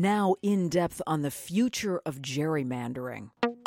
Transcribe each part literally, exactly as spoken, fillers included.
Now in depth on the future of gerrymandering.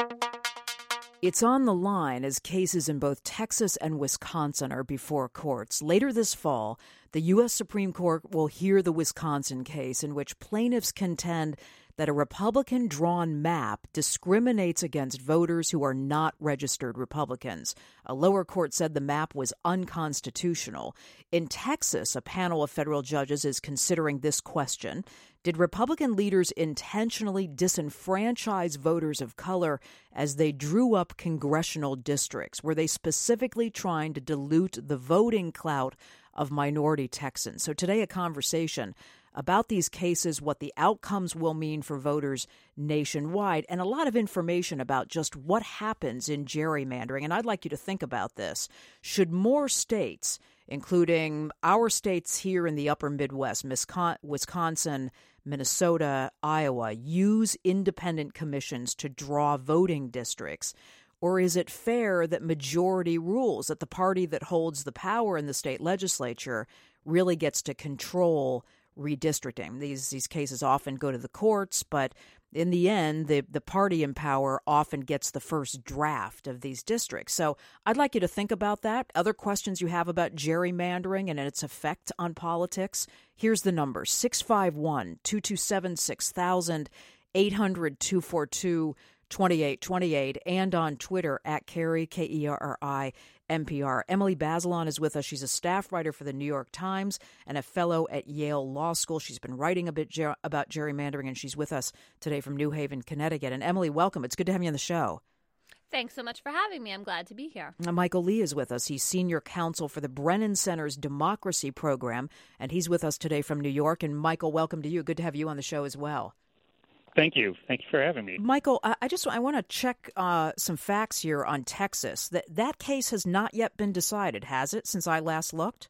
It's on the line as cases in both Texas and Wisconsin are before courts. Later this fall, the U S Supreme Court will hear the Wisconsin case in which plaintiffs contend that a Republican-drawn map discriminates against voters who are not registered Republicans. A lower court said the map was unconstitutional. In Texas, a panel of federal judges is considering this question. Did Republican leaders intentionally disenfranchise voters of color as they drew up congressional districts? Were they specifically trying to dilute the voting clout of minority Texans? So today, a conversation about these cases, what the outcomes will mean for voters nationwide, and a lot of information about just what happens in gerrymandering. And I'd like you to think about this. Should more states, including our states here in the upper Midwest, Wisconsin, Minnesota, Iowa, use independent commissions to draw voting districts? Or is it fair that majority rules, that the party that holds the power in the state legislature really gets to control redistricting? These these cases often go to the courts, but in the end, the, the party in power often gets the first draft of these districts. So I'd like you to think about that. Other questions you have about gerrymandering and its effect on politics, here's the number, six five one, two two seven, six thousand, eight hundred, two four two, two eight two eight, and on Twitter at Kerry, K E R R I, N P R. Emily Bazelon is with us. She's a staff writer for the New York Times and a fellow at Yale Law School. She's been writing a bit ger- about gerrymandering, and she's with us today from New Haven, Connecticut. And Emily, welcome. It's good to have you on the show. Thanks so much for having me. I'm glad to be here. Now, Michael Lee is with us. He's senior counsel for the Brennan Center's Democracy Program, and he's with us today from New York. And Michael, welcome to you. Good to have you on the show as well. Thank you. Thank you for having me. Michael, I just I want to check uh, some facts here on Texas. That that case has not yet been decided, has it, since I last looked?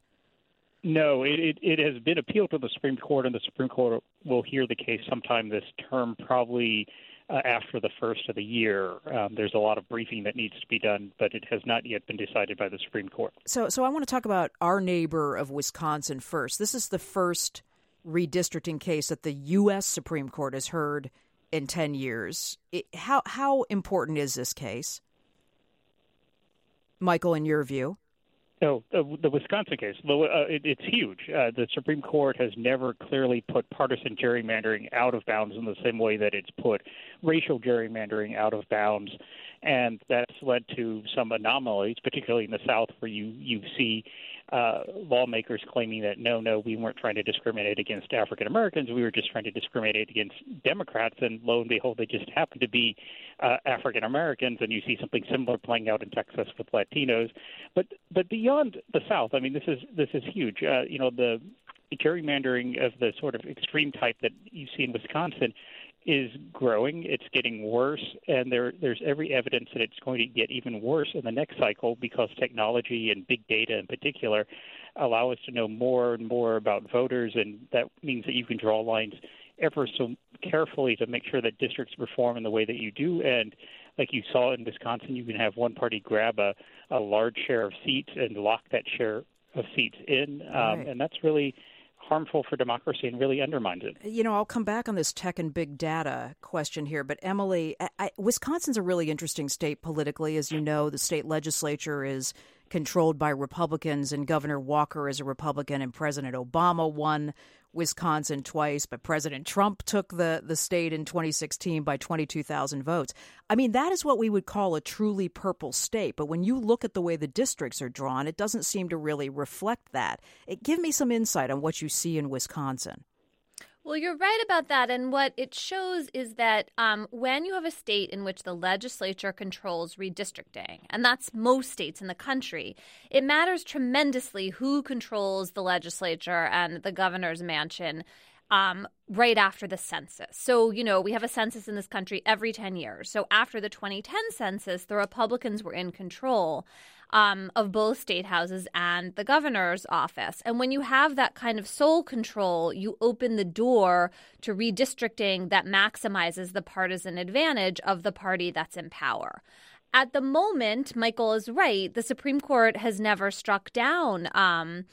No, it, it, it has been appealed to the Supreme Court, and the Supreme Court will hear the case sometime this term, probably uh, after the first of the year. Um, there's a lot of briefing that needs to be done, but it has not yet been decided by the Supreme Court. So, so I want to talk about our neighbor of Wisconsin first. This is the first redistricting case that the U S Supreme Court has heard in ten years. It, how how important is this case, Michael, in your view? No, uh, the Wisconsin case, uh, it, it's huge. Uh, the Supreme Court has never clearly put partisan gerrymandering out of bounds in the same way that it's put racial gerrymandering out of bounds. And that's led to some anomalies, particularly in the South, where you, you see uh, lawmakers claiming that, no, no, we weren't trying to discriminate against African Americans. We were just trying to discriminate against Democrats. And lo and behold, they just happen to be uh, African Americans. And you see something similar playing out in Texas with Latinos. But but beyond the South, I mean, this is this is huge. Uh, you know, the gerrymandering of the sort of extreme type that you see in Wisconsin is growing. It's getting worse, and there there's every evidence that it's going to get even worse in the next cycle because technology and big data in particular allow us to know more and more about voters, and that means that you can draw lines ever so carefully to make sure that districts perform in the way that you do. And like you saw in Wisconsin, you can have one party grab a, a large share of seats and lock that share of seats in, um, right. and that's really harmful for democracy and really undermines it. You know, I'll come back on this tech and big data question here, but Emily, I, I, Wisconsin's a really interesting state politically. As you know, the state legislature is controlled by Republicans, and Governor Walker is a Republican, and President Obama won Wisconsin twice, but President Trump took the, the state in twenty sixteen by twenty-two thousand votes. I mean, that is what we would call a truly purple state. But when you look at the way the districts are drawn, it doesn't seem to really reflect that. It, give me some insight on what you see in Wisconsin. Well, you're right about that. And what it shows is that um, when you have a state in which the legislature controls redistricting, and that's most states in the country, it matters tremendously who controls the legislature and the governor's mansion um, right after the census. So, you know, we have a census in this country every ten years. So after the twenty ten census, the Republicans were in control Um, of both state houses and the governor's office. And when you have that kind of sole control, you open the door to redistricting that maximizes the partisan advantage of the party that's in power. At the moment, Michael is right. The Supreme Court has never struck down um,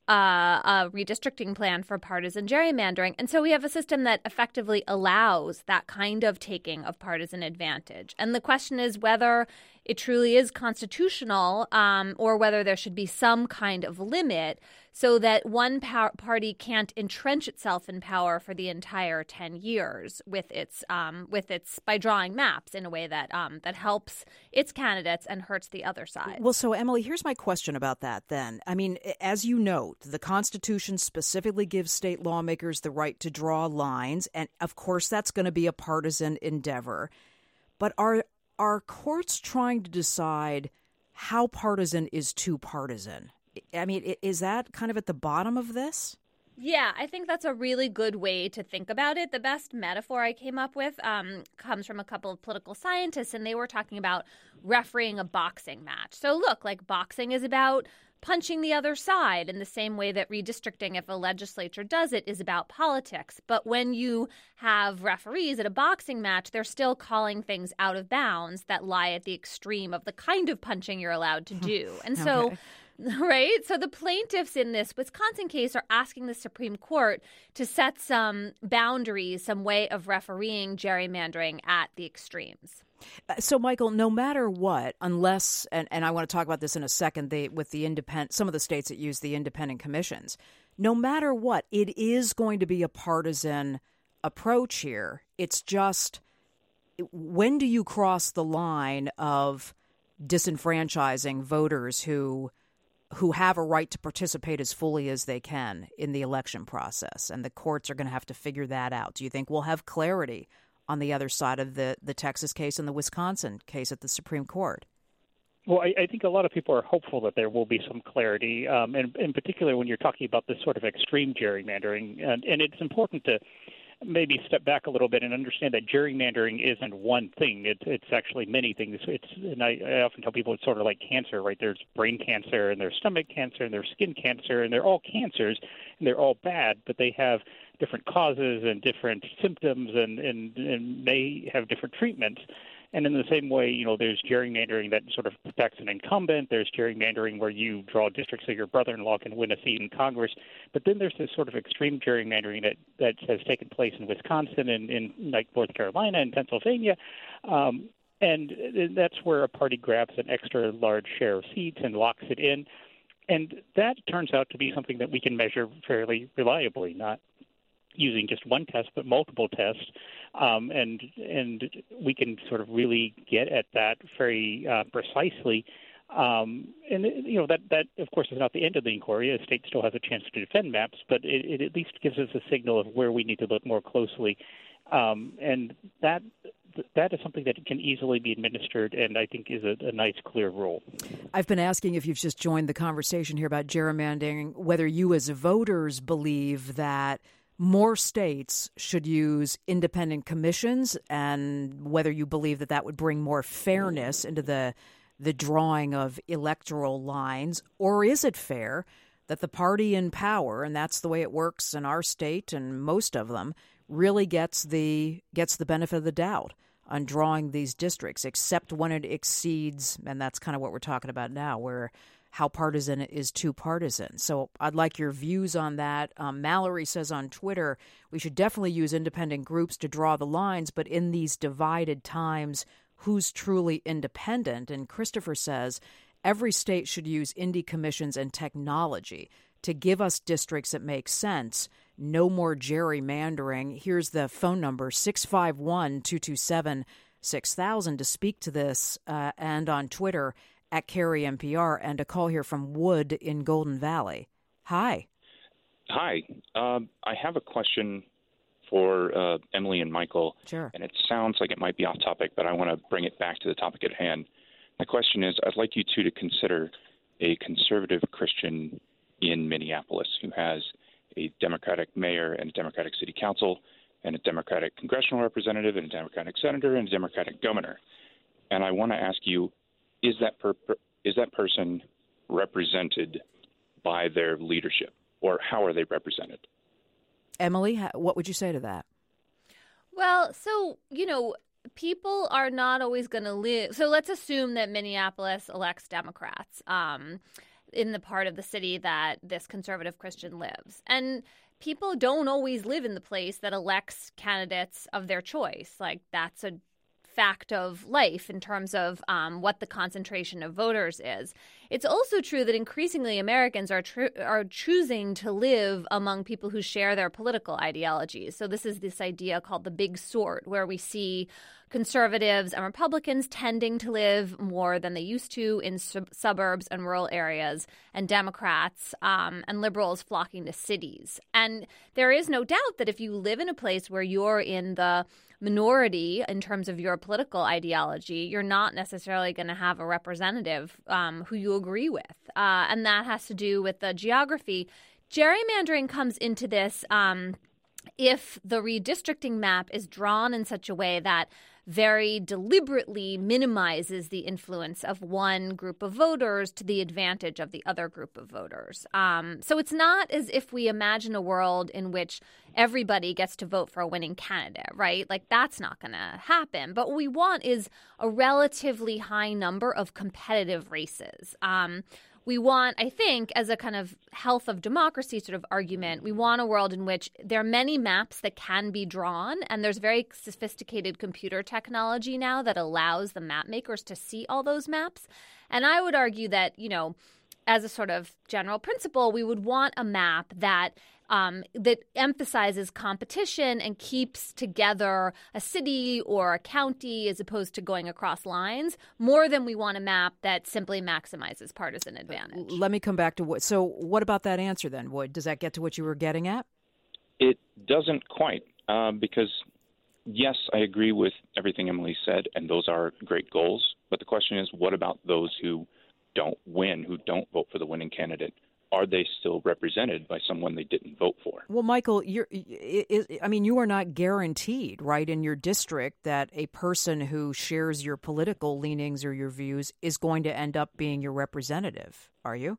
uh, a redistricting plan for partisan gerrymandering. And so we have a system that effectively allows that kind of taking of partisan advantage. And the question is whether it truly is constitutional um, or whether there should be some kind of limit so that one power party can't entrench itself in power for the entire ten years with its um, with its by drawing maps in a way that um, that helps its candidates and hurts the other side. Well, so Emily, here's my question about that then. I mean, as you note, the Constitution specifically gives state lawmakers the right to draw lines, and of course that's going to be a partisan endeavor. But are are courts trying to decide how partisan is too partisan? I mean, is that kind of at the bottom of this? Yeah, I think that's a really good way to think about it. The best metaphor I came up with um, comes from a couple of political scientists, and they were talking about refereeing a boxing match. So look, like boxing is about punching the other side in the same way that redistricting, if a legislature does it, is about politics. But when you have referees at a boxing match, they're still calling things out of bounds that lie at the extreme of the kind of punching you're allowed to do. And okay. so right? So the plaintiffs in this Wisconsin case are asking the Supreme Court to set some boundaries, some way of refereeing gerrymandering at the extremes. Uh, so, Michael, no matter what, unless, and, and I want to talk about this in a second, they, with the independent, some of the states that use the independent commissions, no matter what, it is going to be a partisan approach here. It's just, when do you cross the line of disenfranchising voters who who have a right to participate as fully as they can in the election process? And the courts are going to have to figure that out. Do you think we'll have clarity on the other side of the, the Texas case and the Wisconsin case at the Supreme Court? Well, I, I think a lot of people are hopeful that there will be some clarity, um, and in particular when you're talking about this sort of extreme gerrymandering. And, and it's important to maybe step back a little bit and understand that gerrymandering isn't one thing. It's it's actually many things. It's and I, I often tell people it's sort of like cancer, right? There's brain cancer and there's stomach cancer and there's skin cancer, and they're all cancers and they're all bad, but they have different causes and different symptoms and, and, and may have different treatments. And in the same way, you know, there's gerrymandering that sort of protects an incumbent. There's gerrymandering where you draw districts so your brother-in-law can win a seat in Congress. But then there's this sort of extreme gerrymandering that, that has taken place in Wisconsin and in like North Carolina and Pennsylvania. Um, and that's where a party grabs an extra large share of seats and locks it in. And that turns out to be something that we can measure fairly reliably, not using just one test, but multiple tests, um, and and we can sort of really get at that very uh, precisely. Um, and you know that that of course is not the end of the inquiry. A state still has a chance to defend maps, but it, it at least gives us a signal of where we need to look more closely, um, and that that is something that can easily be administered, and I think is a, a nice, clear rule. I've been asking, if you've just joined the conversation here about gerrymandering, whether you as voters believe that more states should use independent commissions, and whether you believe that that would bring more fairness into the the drawing of electoral lines, or is it fair that the party in power, and that's the way it works in our state and most of them, really gets the gets the benefit of the doubt on drawing these districts, except when it exceeds, and that's kind of what we're talking about now, where how partisan is too partisan. So I'd like your views on that. Um, Mallory says on Twitter, we should definitely use independent groups to draw the lines, but in these divided times, who's truly independent? And Christopher says, every state should use indie commissions and technology to give us districts that make sense. No more gerrymandering. Here's the phone number, six five one, two two seven, six thousand to speak to this, uh, and on Twitter, at Carrie N P R, and a call here from Wood in Golden Valley. Hi. Hi. Um, I have a question for uh, Emily and Michael. Sure. And it sounds like it might be off topic, but I want to bring it back to the topic at hand. My question is, I'd like you two to consider a conservative Christian in Minneapolis who has a Democratic mayor and a Democratic city council and a Democratic congressional representative and a Democratic senator and a Democratic governor. And I want to ask you, Is that per, is that person represented by their leadership, or how are they represented? Emily, what would you say to that? Well, so, you know, people are not always going to live. So let's assume that Minneapolis elects Democrats. Um, in the part of the city that this conservative Christian lives. And people don't always live in the place that elects candidates of their choice. Like, that's a fact of life in terms of um, what the concentration of voters is. It's also true that increasingly Americans are tr- are choosing to live among people who share their political ideologies. So this is this idea called the big sort, where we see conservatives and Republicans tending to live more than they used to in sub- suburbs and rural areas, and Democrats um, and liberals flocking to cities. And there is no doubt that if you live in a place where you're in the minority in terms of your political ideology, you're not necessarily going to have a representative um, who you agree with. Uh, and that has to do with the geography. Gerrymandering comes into this um, if the redistricting map is drawn in such a way that very deliberately minimizes the influence of one group of voters to the advantage of the other group of voters. Um, so it's not as if we imagine a world in which everybody gets to vote for a winning candidate, right? Like, that's not going to happen. But what we want is a relatively high number of competitive races. Um, We want, I think, as a kind of health of democracy sort of argument, we want a world in which there are many maps that can be drawn, and there's very sophisticated computer technology now that allows the map makers to see all those maps. And I would argue that, you know, as a sort of general principle, we would want a map that Um, that emphasizes competition and keeps together a city or a county as opposed to going across lines, more than we want a map that simply maximizes partisan advantage. Let me come back to what. So what about that answer then, Wood? Does that get to what you were getting at? It doesn't quite, uh, because, yes, I agree with everything Emily said, and those are great goals. But the question is, what about those who don't win, who don't vote for the winning candidate? Are they still represented by someone they didn't vote for? Well, Michael, you're, I mean, you are not guaranteed, right, in your district that a person who shares your political leanings or your views is going to end up being your representative, are you?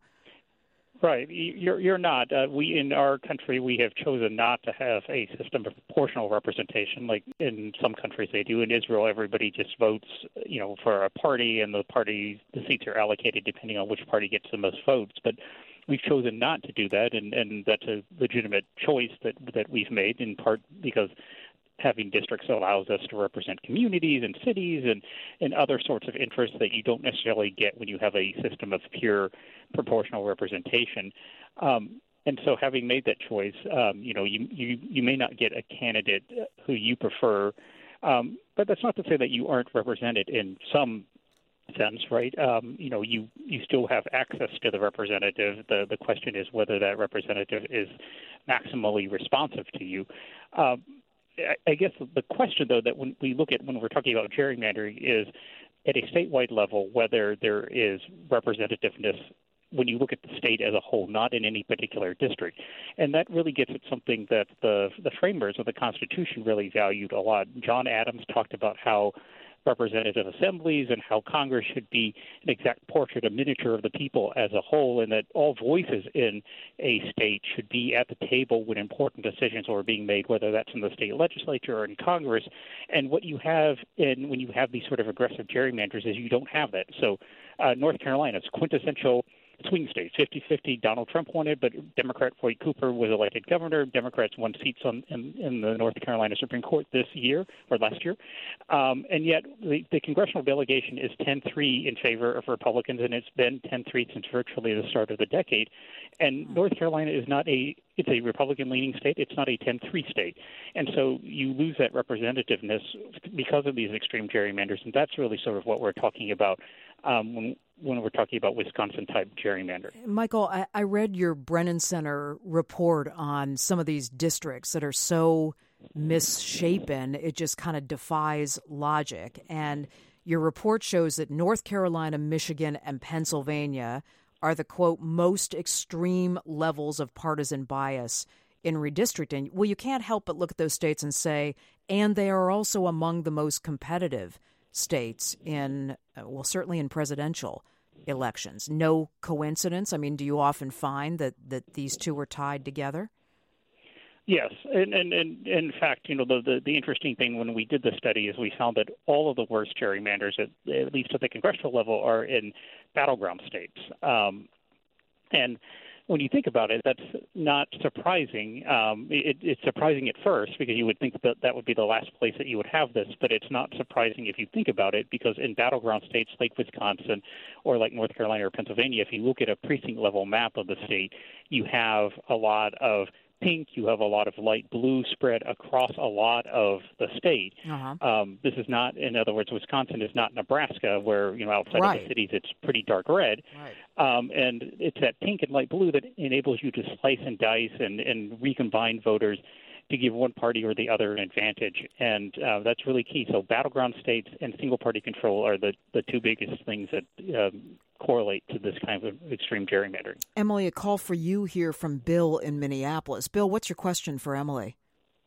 Right. You're you're not. Uh, we in our country we have chosen not to have a system of proportional representation like in some countries they do. In Israel, everybody just votes, you know, for a party, and the party the seats are allocated depending on which party gets the most votes. But we've chosen not to do that, and, and that's a legitimate choice that that we've made, in part because having districts allows us to represent communities and cities and, and other sorts of interests that you don't necessarily get when you have a system of pure proportional representation. Um, and so having made that choice, um, you know, you, you, you may not get a candidate who you prefer, um, but that's not to say that you aren't represented in some sense, right? Um, you know, you, you still have access to the representative. The the question is whether that representative is maximally responsive to you. Um, I, I guess the question, though, that when we look at when we're talking about gerrymandering is at a statewide level, whether there is representativeness when you look at the state as a whole, not in any particular district. And that really gets at something that the the framers of the Constitution really valued a lot. John Adams talked about how representative assemblies and how Congress should be an exact portrait, a miniature of the people as a whole, and that all voices in a state should be at the table when important decisions are being made, whether that's in the state legislature or in Congress. And what you have in when you have these sort of aggressive gerrymanders is you don't have that. So uh, North Carolina is quintessential swing state, fifty-fifty. Donald Trump won it, but Democrat Floyd Cooper was elected governor. Democrats won seats on, in, in the North Carolina Supreme Court this year or last year. Um, and yet the, the congressional delegation is ten three in favor of Republicans, and it's been ten three since virtually the start of the decade. And North Carolina is not a – it's a Republican-leaning state. It's not a ten three state. And so you lose that representativeness because of these extreme gerrymanders, and that's really sort of what we're talking about um, when when we're talking about Wisconsin-type gerrymander. Michael, I, I read your Brennan Center report on some of these districts that are so misshapen, it just kind of defies logic. And your report shows that North Carolina, Michigan, and Pennsylvania are the, quote, most extreme levels of partisan bias in redistricting. Well, you can't help but look at those states and say, and they are also among the most competitive states in, well, certainly in presidential elections. No coincidence? I mean, do you often find that, that these two are tied together? Yes, and, and, and in fact, you know, the, the, the interesting thing when we did the study is we found that all of the worst gerrymanders, at, at least at the congressional level, are in battleground states. Um, And when you think about it, that's not surprising. Um, it, it's surprising at first because you would think that that would be the last place that you would have this, but it's not surprising if you think about it because in battleground states like Wisconsin or like North Carolina or Pennsylvania, if you look at a precinct-level map of the state, you have a lot of pink, you have a lot of light blue spread across a lot of the state. Uh-huh. Um, this is not, in other words, Wisconsin is not Nebraska where, you know, outside Right. of the cities it's pretty dark red. Right. Um, and it's that pink and light blue that enables you to slice and dice and, and recombine voters to give one party or the other an advantage. And uh, that's really key. So battleground states and single-party control are the, the two biggest things that um, correlate to this kind of extreme gerrymandering. Emily, a call for you here from Bill in Minneapolis. Bill, what's your question for Emily?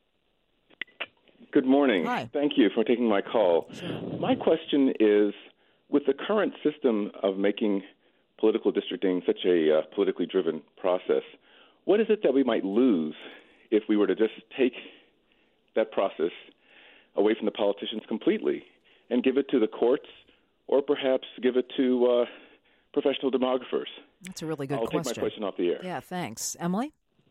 Good morning. Hi. Thank you for taking my call. Sure. My question is, with the current system of making political districting such a uh, politically driven process, what is it that we might lose if we were to just take that process away from the politicians completely and give it to the courts or perhaps give it to uh, professional demographers? That's a really good I'll question. take my question off the air. Yeah, thanks. Emily?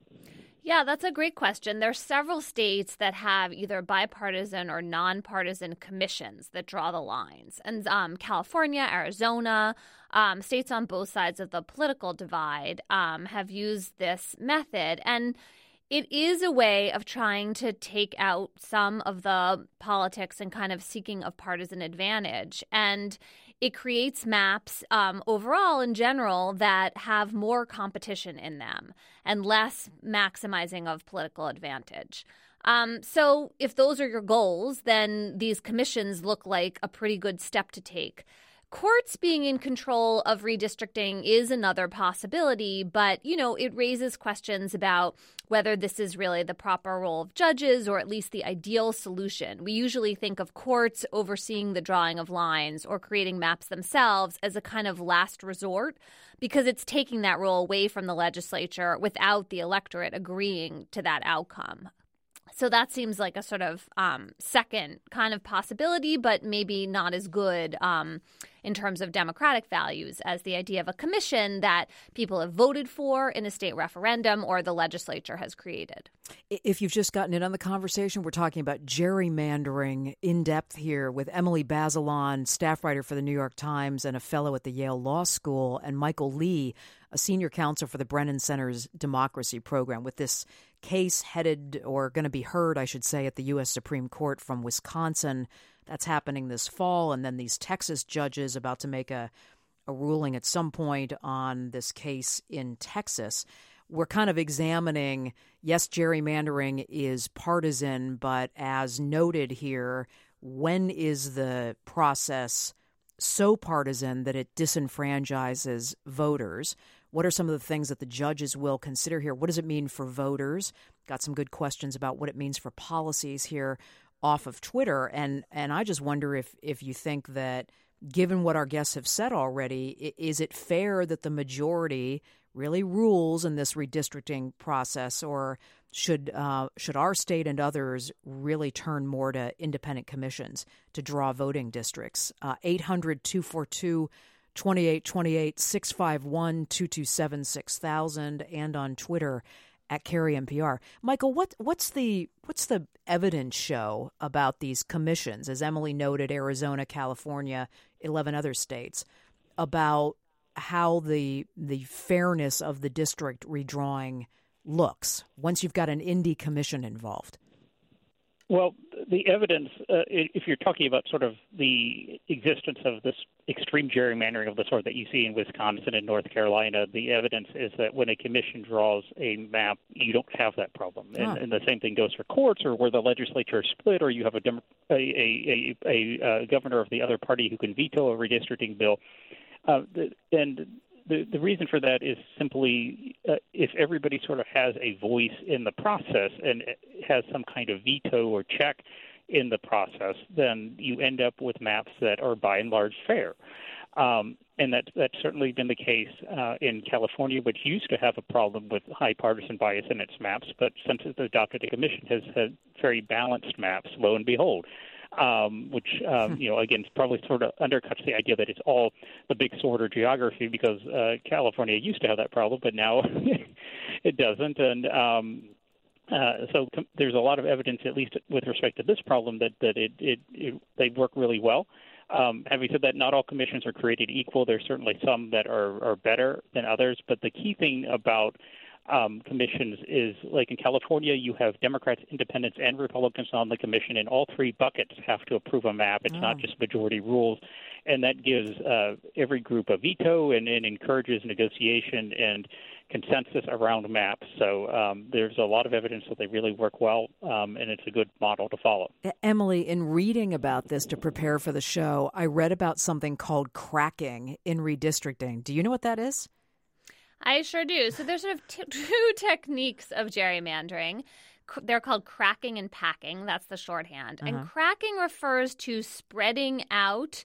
Yeah, that's a great question. There's several states that have either bipartisan or nonpartisan commissions that draw the lines. And um, California, Arizona, um, states on both sides of the political divide um, have used this method. And it is a way of trying to take out some of the politics and kind of seeking of partisan advantage. And it creates maps um, overall in general that have more competition in them and less maximizing of political advantage. Um, so if those are your goals, then these commissions look like a pretty good step to take. Courts being in control of redistricting is another possibility, but, you know, it raises questions about whether this is really the proper role of judges or at least the ideal solution. We usually think of courts overseeing the drawing of lines or creating maps themselves as a kind of last resort because it's taking that role away from the legislature without the electorate agreeing to that outcome. So that seems like a sort of um, second kind of possibility, but maybe not as good um, in terms of democratic values as the idea of a commission that people have voted for in a state referendum or the legislature has created. If you've just gotten in on the conversation, we're talking about gerrymandering in depth here with Emily Bazelon, staff writer for the New York Times and a fellow at the Yale Law School, and Michael Lee, a senior counsel for the Brennan Center's Democracy Program, with this case headed or going to be heard, I should say, at the U S Supreme Court from Wisconsin. That's happening this fall. And then these Texas judges about to make a, a ruling at some point on this case in Texas. We're kind of examining, yes, gerrymandering is partisan, but as noted here, when is the process so partisan that it disenfranchises voters? What are some of the things that the judges will consider here? What does it mean for voters? Got some good questions about what it means for policies here off of Twitter. And and I just wonder if, if you think that, given what our guests have said already, is it fair that the majority really rules in this redistricting process, or should uh, should our state and others really turn more to independent commissions to draw voting districts? Uh, eight hundred, two four two, two eight two eight, six five one, two two seven, six thousand, and on Twitter at Carrie N P R. Michael, what what's the what's the evidence show about these commissions, as Emily noted, Arizona, California, eleven other states, about how the the fairness of the district redrawing looks once you've got an indie commission involved? Well, the evidence, uh, if you're talking about sort of the existence of this extreme gerrymandering of the sort that you see in Wisconsin and North Carolina, the evidence is that when a commission draws a map, you don't have that problem. And, Huh. and the same thing goes for courts, or where the legislature is split, or you have a, dem- a, a, a, a, a governor of the other party who can veto a redistricting bill. Uh, the, and the, the reason for that is simply uh, if everybody sort of has a voice in the process and has some kind of veto or check in the process, then you end up with maps that are by and large fair. Um, and that, that's certainly been the case uh, in California, which used to have a problem with high partisan bias in its maps, but since it's adopted a commission, has had very balanced maps, lo and behold. um, which, um, you know, again, probably sort of undercuts the idea that it's all the big sword or geography, because uh, California used to have that problem, but now it doesn't. And um, uh, so com- there's a lot of evidence, at least with respect to this problem, that, that it, it, it they work really well. Um, having said that, not all commissions are created equal. There's certainly some that are, are better than others. But the key thing about um, commissions is, like in California, you have Democrats, Independents, and Republicans on the commission, and all three buckets have to approve a map. It's oh. not just majority rules. And that gives uh, every group a veto and, and encourages negotiation and consensus around maps. So um, there's a lot of evidence that they really work well, um, and it's a good model to follow. Emily, in reading about this to prepare for the show, I read about something called cracking in redistricting. Do you know what that is? I sure do. So there's sort of t- two techniques of gerrymandering. They're called cracking and packing. That's the shorthand. Uh-huh. And cracking refers to spreading out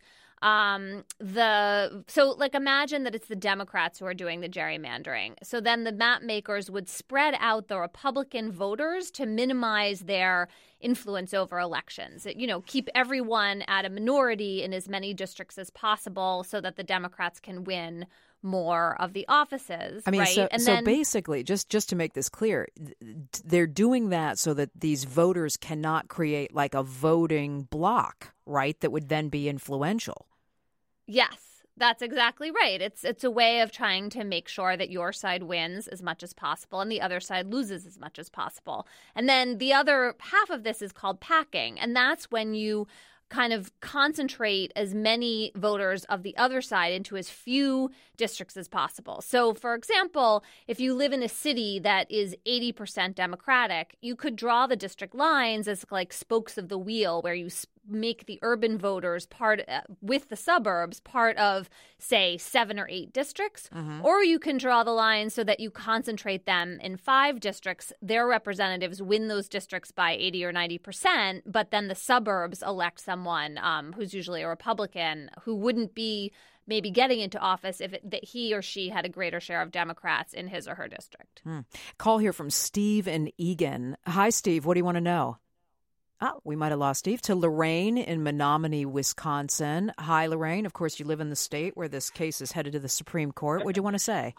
Um, the so like imagine that it's the Democrats who are doing the gerrymandering. So then the map makers would spread out the Republican voters to minimize their influence over elections. You know, keep everyone at a minority in as many districts as possible so that the Democrats can win more of the offices. I mean, right? so, and so then, basically, just, just to make this clear, they're doing that so that these voters cannot create like a voting bloc, right, that would then be influential. Yes, that's exactly right. It's it's a way of trying to make sure that your side wins as much as possible and the other side loses as much as possible. And then the other half of this is called packing, and that's when you kind of concentrate as many voters of the other side into as few districts as possible. So, for example, if you live in a city that is eighty percent Democratic, you could draw the district lines as like spokes of the wheel where you make the urban voters part uh, with the suburbs part of, say, seven or eight districts. Mm-hmm. Or you can draw the lines so that you concentrate them in five districts. Their representatives win those districts by eighty or ninety percent, but then the suburbs elect someone um, who's usually a Republican who wouldn't be maybe getting into office if it, that he or she had a greater share of Democrats in his or her district. Hmm. Call here from Steve in Eagan. Hi, Steve. What do you want to know? Oh, we might have lost Steve. To Lorraine in Menominee, Wisconsin. Hi, Lorraine. Of course, you live in the state where this case is headed to the Supreme Court. What do you want to say?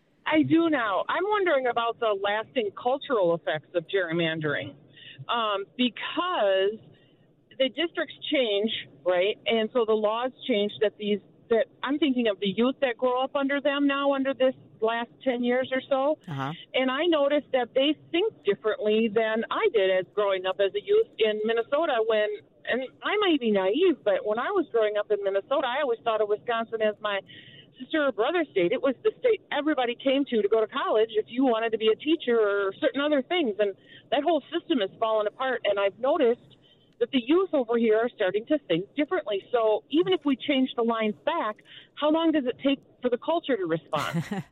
I do now. I'm wondering about the lasting cultural effects of gerrymandering um, because the districts change, right? And so the laws change that these that I'm thinking of the youth that grow up under them now under this last ten years or so. Uh-huh. And I noticed that they think differently than I did as growing up as a youth in Minnesota when, and I might be naive, but when I was growing up in Minnesota, I always thought of Wisconsin as my sister or brother state. It was the state everybody came to to go to college if you wanted to be a teacher or certain other things. And that whole system has fallen apart. And I've noticed that the youth over here are starting to think differently. So even if we change the lines back, how long does it take for the culture to respond?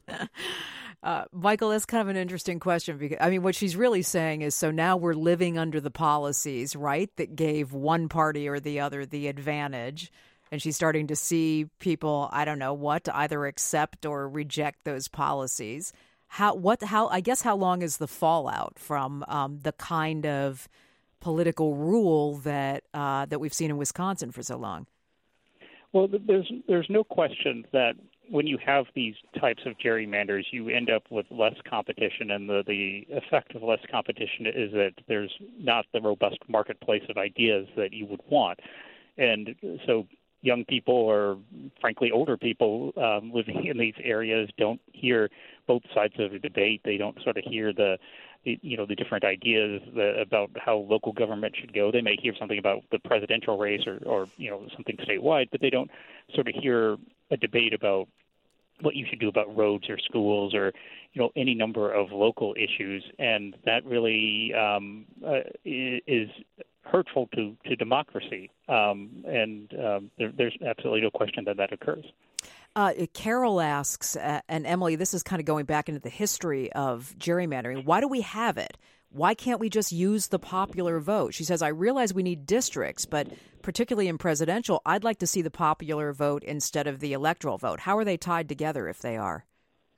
uh, Michael, that's kind of an interesting question. Because I mean, what she's really saying is, so now we're living under the policies, right, that gave one party or the other the advantage. And she's starting to see people, I don't know what, to either accept or reject those policies. How, what, how, I guess how long is the fallout from um, the kind of political rule that uh, that we've seen in Wisconsin for so long? Well, there's there's no question that when you have these types of gerrymanders, you end up with less competition, and the, the effect of less competition is that there's not the robust marketplace of ideas that you would want. And so young people or, frankly, older people um, living in these areas don't hear both sides of the debate. They don't sort of hear the you know, the different ideas that, about how local government should go. They may hear something about the presidential race or, or, you know, something statewide, but they don't sort of hear a debate about what you should do about roads or schools or, you know, any number of local issues. And that really um, uh, is hurtful to, to democracy. Um, and um, there, there's absolutely no question that that occurs. Uh, Carol asks, uh, and Emily, this is kind of going back into the history of gerrymandering. Why do we have it? Why can't we just use the popular vote? She says, I realize we need districts, but particularly in presidential, I'd like to see the popular vote instead of the electoral vote. How are they tied together if they are?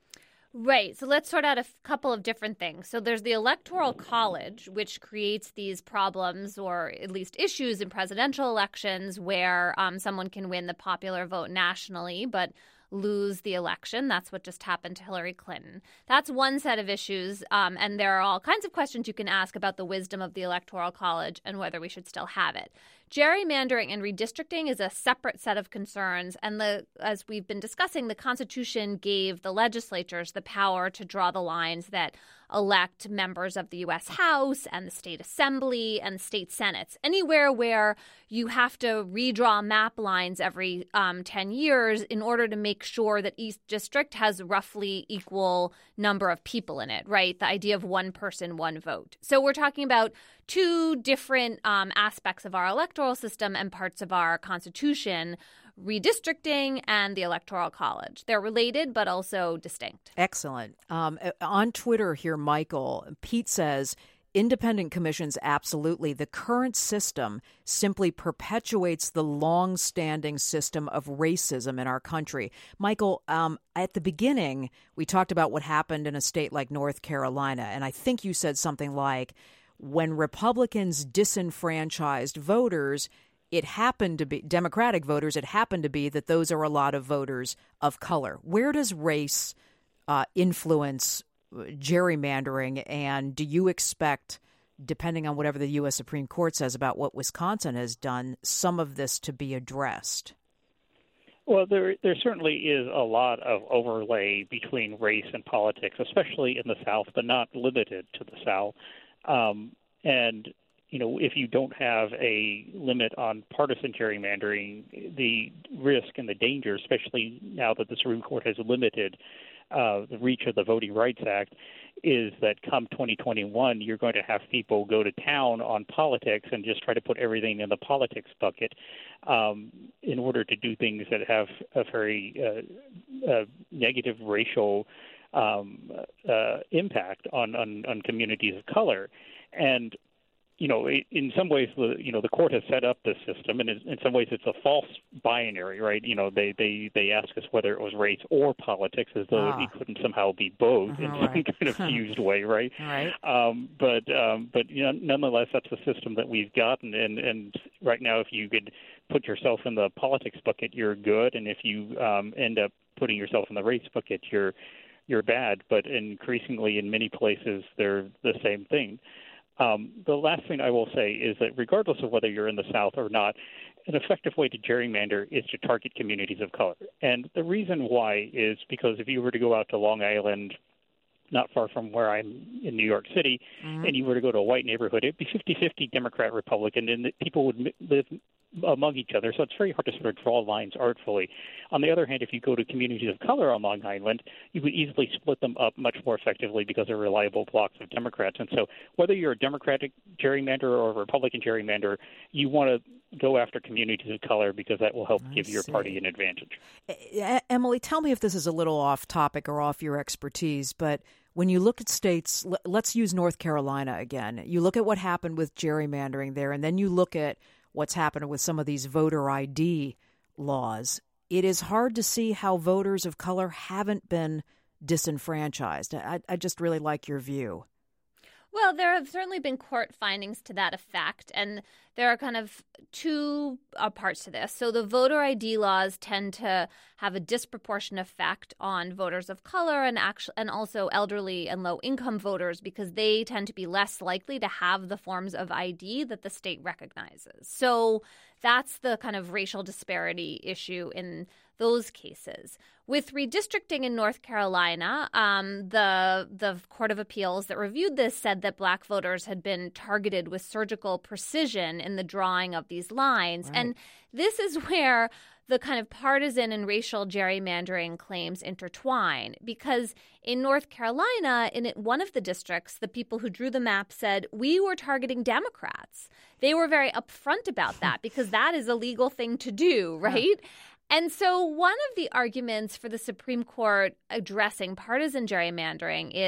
Right. So let's sort out a f- couple of different things. So there's the Electoral College, which creates these problems or at least issues in presidential elections where um, someone can win the popular vote nationally, but lose the election. That's what just happened to Hillary Clinton. That's one set of issues, um, and there are all kinds of questions you can ask about the wisdom of the Electoral College and whether we should still have it. Gerrymandering and redistricting is a separate set of concerns, and the as we've been discussing, the Constitution gave the legislatures the power to draw the lines that elect members of the U S House and the state assembly and state senates. Anywhere where you have to redraw map lines every um, ten years in order to make sure that each district has roughly equal number of people in it, right? The idea of one person, one vote. So we're talking about two different um, aspects of our electoral system and parts of our Constitution, redistricting and the Electoral College. They're related, but also distinct. Excellent. Um, on Twitter here, Michael, Pete says, independent commissions, absolutely. The current system simply perpetuates the long-standing system of racism in our country. Michael, um, at the beginning, we talked about what happened in a state like North Carolina, and I think you said something like, when Republicans disenfranchised voters, it happened to be Democratic voters. It happened to be that those are a lot of voters of color. Where does race uh, influence gerrymandering? And do you expect, depending on whatever the U S Supreme Court says about what Wisconsin has done, some of this to be addressed? Well, there there certainly is a lot of overlay between race and politics, especially in the South, but not limited to the South. Um, and You know, if you don't have a limit on partisan gerrymandering, the risk and the danger, especially now that the Supreme Court has limited uh, the reach of the Voting Rights Act, is that come twenty twenty-one, you're going to have people go to town on politics and just try to put everything in the politics bucket um, in order to do things that have a very uh, uh, negative racial um, uh, impact on, on, on communities of color. And you know, in some ways, the you know the court has set up this system, and in some ways, it's a false binary, right? You know, they they, they ask us whether it was race or politics, as though ah. it couldn't somehow be both uh-huh, in some right. kind of fused way, right? Right. Um, but um, but you know, nonetheless, that's the system that we've gotten, and and right now, if you could put yourself in the politics bucket, you're good, and if you um, end up putting yourself in the race bucket, you're you're bad. But increasingly, in many places, they're the same thing. Um, the last thing I will say is that regardless of whether you're in the South or not, an effective way to gerrymander is to target communities of color. And the reason why is because if you were to go out to Long Island, not far from where I'm in New York City, mm-hmm. and you were to go to a white neighborhood, it'd be fifty-fifty Democrat, Republican, and the people would live among each other. So it's very hard to sort of draw lines artfully. On the other hand, if you go to communities of color on Long Island, you would easily split them up much more effectively because they're reliable blocks of Democrats. And so whether you're a Democratic gerrymander or a Republican gerrymander, you want to go after communities of color because that will help I give see. your party an advantage. Emily, tell me if this is a little off topic or off your expertise, but when you look at states, let's use North Carolina again. You look at what happened with gerrymandering there, and then you look at what's happened with some of these voter I D laws. It is hard to see how voters of color haven't been disenfranchised. I, I just really like your view. Well, there have certainly been court findings to that effect, and there are kind of two uh, parts to this. So the voter I D laws tend to have a disproportionate effect on voters of color and actually, and also elderly and low-income voters because they tend to be less likely to have the forms of I D that the state recognizes. So that's the kind of racial disparity issue in those cases. With redistricting in North Carolina, um, the the Court of Appeals that reviewed this said that black voters had been targeted with surgical precision in the drawing of these lines. Right. And this is where the kind of partisan and racial gerrymandering claims intertwine, because in North Carolina, in one of the districts, the people who drew the map said, we were targeting Democrats. They were very upfront about that because that is a legal thing to do, right? Yeah. And so one of the arguments for the Supreme Court addressing partisan gerrymandering is,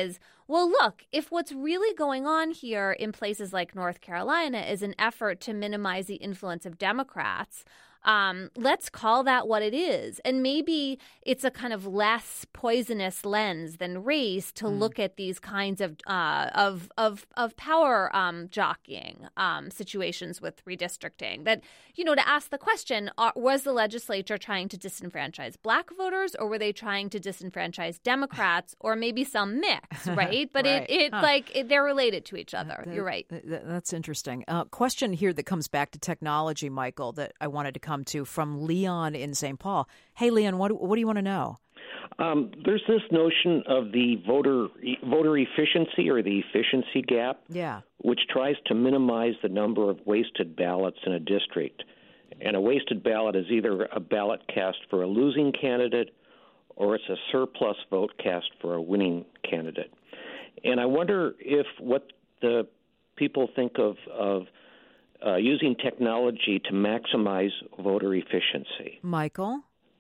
well, look, if what's really going on here in places like North Carolina is an effort to minimize the influence of Democrats, Um, let's call that what it is. And maybe it's a kind of less poisonous lens than race to mm. look at these kinds of uh, of of of power um, jockeying um, situations with redistricting. That, you know, to ask the question, uh, was the legislature trying to disenfranchise black voters, or were they trying to disenfranchise Democrats, or maybe some mix, right? But right. it, it huh. like it, they're related to each other. Uh, that, You're right. That, that's interesting. Uh, question here that comes back to technology, Michael, that I wanted to come to from Leon in Saint Paul. Hey, Leon, what, what do you want to know? Um, there's this notion of the voter voter efficiency or the efficiency gap, yeah, which tries to minimize the number of wasted ballots in a district. And a wasted ballot is either a ballot cast for a losing candidate or it's a surplus vote cast for a winning candidate. And I wonder if what the people think of, of Uh, using technology to maximize voter efficiency. Michael?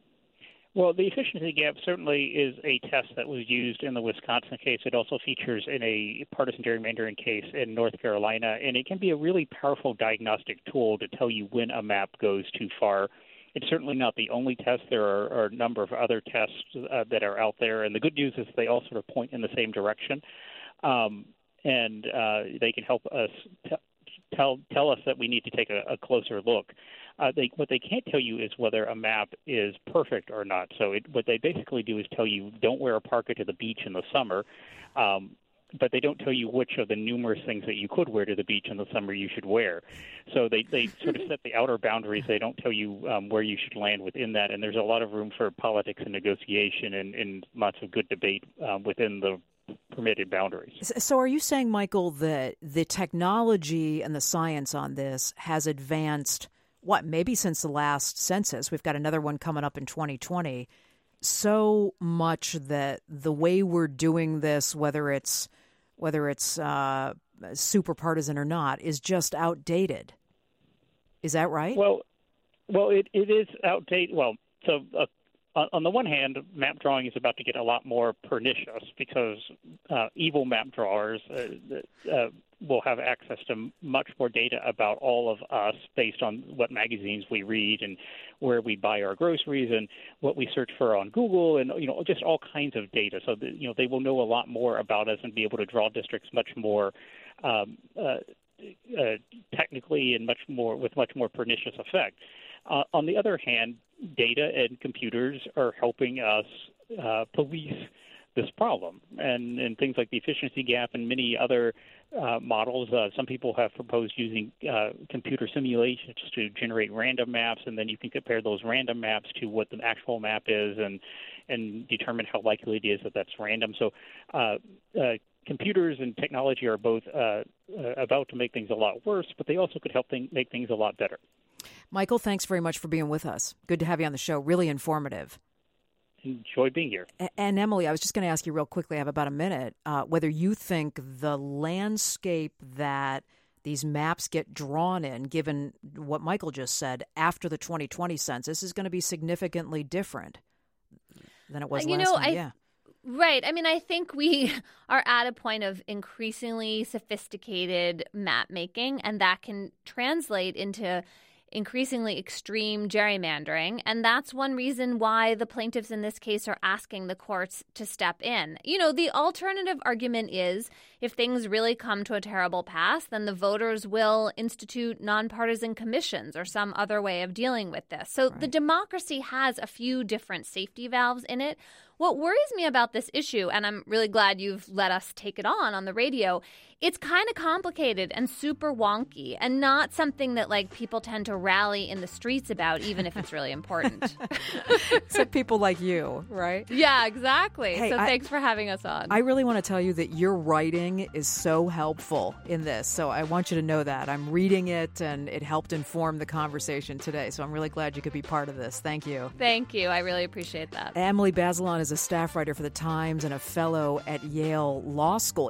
Well, the efficiency gap certainly is a test that was used in the Wisconsin case. It also features in a partisan gerrymandering case in North Carolina, and it can be a really powerful diagnostic tool to tell you when a map goes too far. It's certainly not the only test. There are, are a number of other tests uh, that are out there, and the good news is they all sort of point in the same direction, um, and uh, they can help us t- Tell tell us that we need to take a, a closer look. Uh, they, what they can't tell you is whether a map is perfect or not. So it, what they basically do is tell you don't wear a parka to the beach in the summer, um, but they don't tell you which of the numerous things that you could wear to the beach in the summer you should wear. So they, they sort of set the outer boundaries. They don't tell you um, where you should land within that, and there's a lot of room for politics and negotiation and, and lots of good debate um, within the permitted boundaries. So are you saying, Michael, that the technology and the science on this has advanced, what, maybe since the last census? We've got another one coming up in twenty twenty, so much that the way we're doing this, whether it's whether it's uh, super partisan or not, is just outdated. Is that right? Well, well, it, it is outdated. Well, so uh, on the one hand, map drawing is about to get a lot more pernicious because uh, evil map drawers uh, uh, will have access to much more data about all of us based on what magazines we read and where we buy our groceries and what we search for on Google and, you know, just all kinds of data. So, that, you know, they will know a lot more about us and be able to draw districts much more um, uh, uh, technically and much more with much more pernicious effect. Uh, on the other hand, data and computers are helping us uh, police this problem. And, and things like the efficiency gap and many other uh, models, uh, some people have proposed using uh, computer simulations to generate random maps, and then you can compare those random maps to what the actual map is and, and determine how likely it is that that's random. So uh, uh, computers and technology are both uh, uh, about to make things a lot worse, but they also could help th- make things a lot better. Michael, thanks very much for being with us. Good to have you on the show. Really informative. Enjoy being here. And Emily, I was just going to ask you real quickly, I have about a minute, uh, whether you think the landscape that these maps get drawn in, given what Michael just said, after the twenty twenty census is going to be significantly different than it was you last know, time. I, yeah. Right. I mean, I think we are at a point of increasingly sophisticated map making, and that can translate into increasingly extreme gerrymandering. And that's one reason why the plaintiffs in this case are asking the courts to step in. You know, the alternative argument is if things really come to a terrible pass, then the voters will institute nonpartisan commissions or some other way of dealing with this. So right. The democracy has a few different safety valves in it. What worries me about this issue, and I'm really glad you've let us take it on on the radio, it's kind of complicated and super wonky and not something that like people tend to rally in the streets about, even if it's really important. Except people like you, right? Yeah, exactly. Hey, so I, thanks for having us on. I really want to tell you that your writing is so helpful in this. So I want you to know that. I'm reading it, and it helped inform the conversation today. So I'm really glad you could be part of this. Thank you. Thank you. I really appreciate that. Emily Bazelon is a staff writer for The Times and a fellow at Yale Law School.